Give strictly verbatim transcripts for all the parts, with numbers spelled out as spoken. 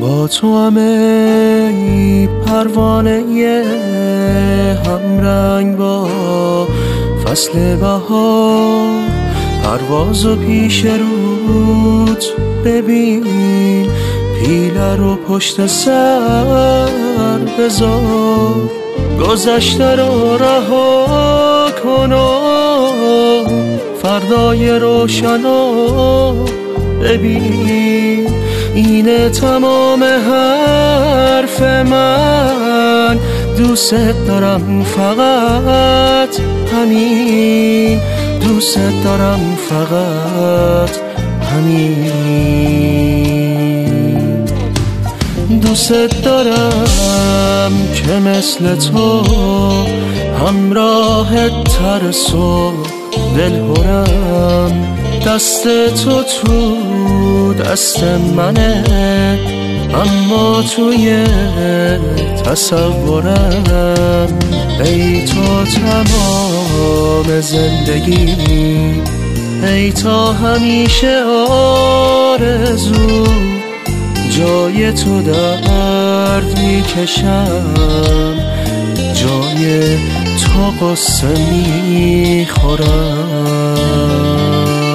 با تو همه پروانه همرنگ با فصل بهار، پرواز و پیش رود ببین، پیله رو پشت سر بذار، گذشته رو رها کن و فردای روشنو ببین. اینه تمام حرف من، دوست دارم فقط همین، دوست دارم فقط همین. دوست دارم که مثل تو همراه ترس و دلهرم، دست تو تو دست منه اما توی تصورم. ای تو تمام زندگی، ای تا همیشه آرزو، جای تو درد میکشم، جای تو قصه میخورم.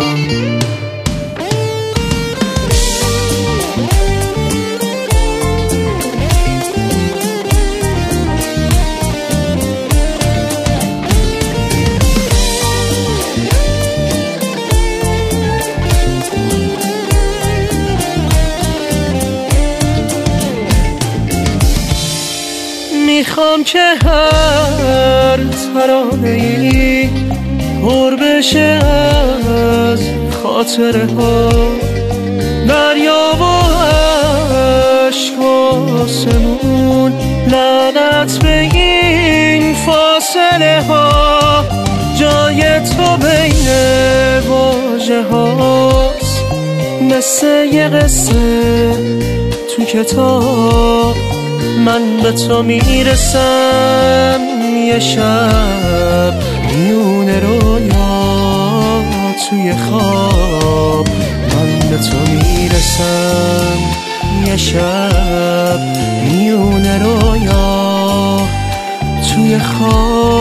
میخوام که هر ترانه‌ای پر بشه از خاطره ها، دریا و عشق و آسمون، لعنت به این فاصله ها. جای تو بین واژه هاست، مثل یه قصه تو کتاب. من به تو میرسم یه شب میون رویا توی خواب، من به تو میرسم یه شب میون رویا توی خواب.